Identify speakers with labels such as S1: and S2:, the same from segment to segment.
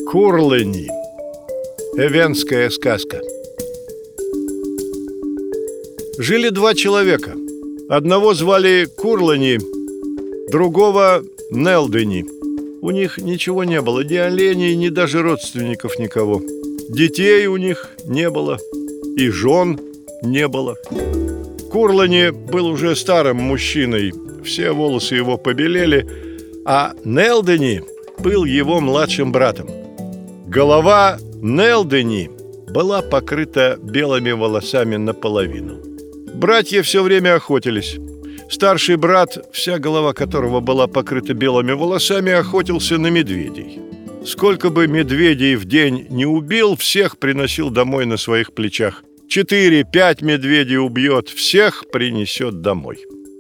S1: Курлыни. Эвенская сказка. Жили два человека. Одного звали Курлыни, другого Нелдыни. У них ничего не было, ни оленей, ни даже родственников никого. Детей у них не было, и жен не было. Курлыни был уже старым мужчиной, все волосы его побелели, а Нелдыни был его младшим братом. Голова Нелдыни была покрыта белыми волосами наполовину. Братья все время охотились. Старший брат, вся голова которого была покрыта белыми волосами, охотился на медведей. Сколько бы медведей в день не убил, всех приносил домой на своих плечах. 4-5 медведей убьет, всех принесет домой.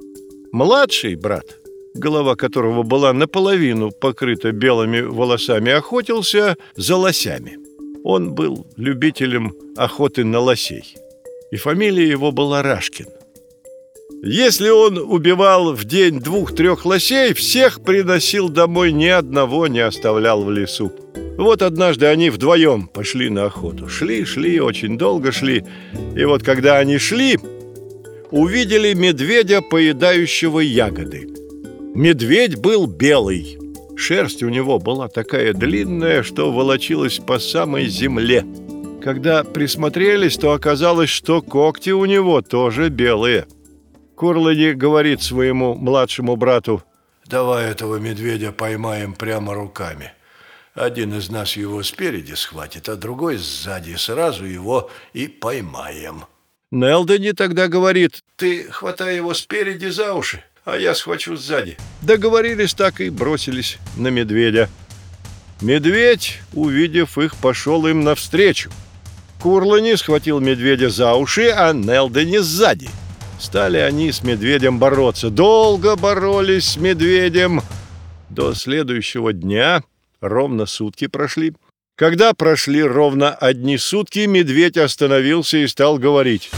S1: Младший брат, голова которого была наполовину покрыта белыми волосами, охотился за лосями. Он был любителем охоты на лосей, и фамилия его была Рашкин. Если он убивал в день 2-3 лосей, всех приносил домой, ни одного не оставлял в лесу. Вот однажды они вдвоем пошли на охоту. Шли, очень долго шли. И вот когда они шли, увидели медведя, поедающего ягоды. Медведь был белый. Шерсть у него была такая длинная, что волочилась по самой земле. Когда присмотрелись, то оказалось, что когти у него тоже белые. Курлыни говорит своему младшему брату:
S2: «Давай этого медведя поймаем прямо руками. Один из нас его спереди схватит, а другой сзади. Сразу его и поймаем».
S1: Нелдыни тогда говорит:
S2: «Ты хватай его спереди за уши, а я схвачу сзади».
S1: Договорились так и бросились на медведя. Медведь, увидев их, пошел им навстречу. Курлыни схватил медведя за уши, а Нелдыни сзади. Стали они с медведем бороться. Долго боролись с медведем. До следующего дня ровно сутки прошли. Когда прошли ровно одни сутки, медведь остановился и стал говорить: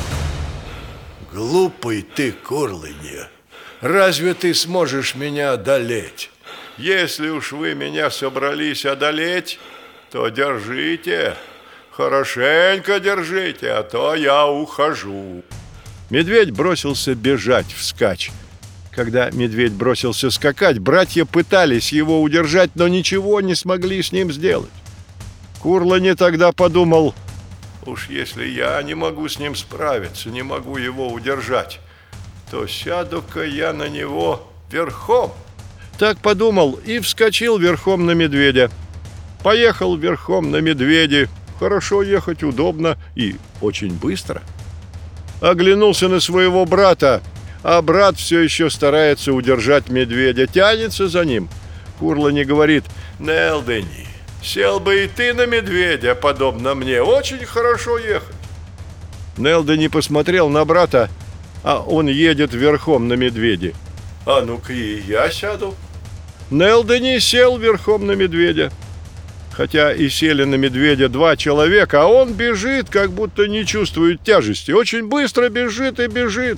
S2: «Глупый ты, Курлыни, разве ты сможешь меня одолеть?
S1: Если уж вы меня собрались одолеть, то держите, хорошенько держите, а то я ухожу». Медведь бросился бежать вскачь. Когда медведь бросился скакать, братья пытались его удержать, но ничего не смогли с ним сделать. Курлыни тогда подумал: уж если я не могу с ним справиться, не могу его удержать, то сяду-ка я на него верхом. Так подумал и вскочил верхом на медведя. Поехал верхом на медведе. Хорошо ехать, удобно и очень быстро. Оглянулся на своего брата, а брат все еще старается удержать медведя, тянется за ним. Курлыни говорит:
S2: «Нелдыни, сел бы и ты на медведя, подобно мне, очень хорошо ехать».
S1: Нелдыни посмотрел на брата, а он едет верхом на медведе.
S2: «А ну-ка и я сяду».
S1: Нелдыни сел верхом на медведя. Хотя и сели на медведя два человека, а он бежит, как будто не чувствует тяжести. Очень быстро бежит и бежит.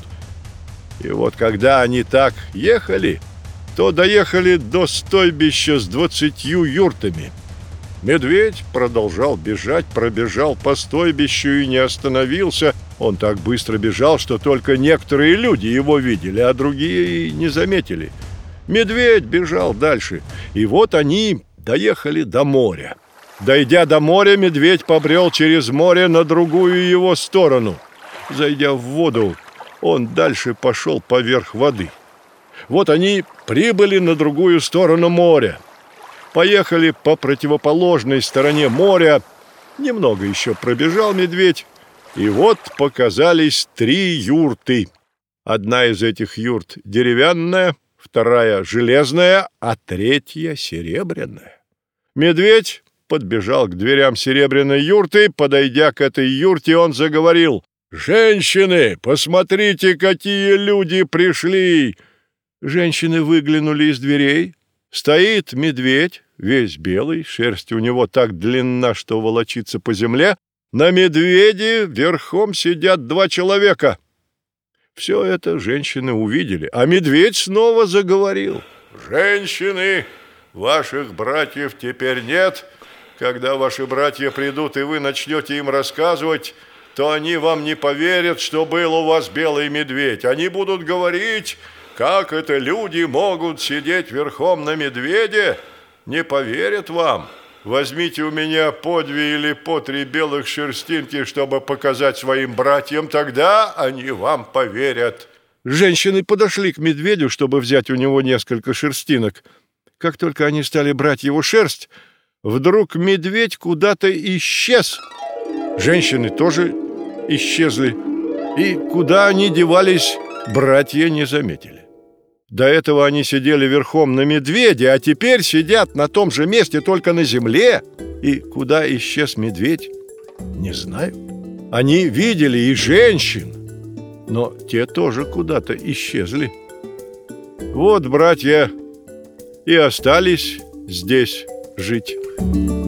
S1: И вот когда они так ехали, то доехали до стойбища с 20 юртами. Медведь продолжал бежать, пробежал по стойбищу и не остановился. Он так быстро бежал, что только некоторые люди его видели, а другие и не заметили. Медведь бежал дальше, и вот они доехали до моря. Дойдя до моря, медведь побрел через море на другую его сторону. Зайдя в воду, он дальше пошел поверх воды. Вот они прибыли на другую сторону моря. Поехали по противоположной стороне моря. Немного еще пробежал медведь, и вот показались 3 юрты. Одна из этих юрт деревянная, вторая железная, а третья серебряная. Медведь подбежал к дверям серебряной юрты. Подойдя к этой юрте, он заговорил: «Женщины, посмотрите, какие люди пришли!» Женщины выглянули из дверей. Стоит медведь, весь белый, шерсть у него так длинна, что волочится по земле. На медведе верхом сидят 2 человека. Все это женщины увидели, а медведь снова заговорил:
S2: «Женщины, ваших братьев теперь нет,
S1: Когда ваши братья придут, и вы начнете им рассказывать, то они вам не поверят, что был у вас белый медведь. Они будут говорить, как это люди могут сидеть верхом на медведе. Не поверят вам. Возьмите у меня по 2 или по 3 белых шерстинки, чтобы показать своим братьям, тогда они вам поверят». Женщины подошли к медведю, чтобы взять у него несколько шерстинок. Как только они стали брать его шерсть, вдруг медведь куда-то исчез. Женщины тоже исчезли, и куда они девались, братья не заметили. До этого они сидели верхом на медведе, а теперь сидят на том же месте, только на земле. И куда исчез медведь, не знаю. Они видели и женщин, но те тоже куда-то исчезли. Вот братья и остались здесь жить.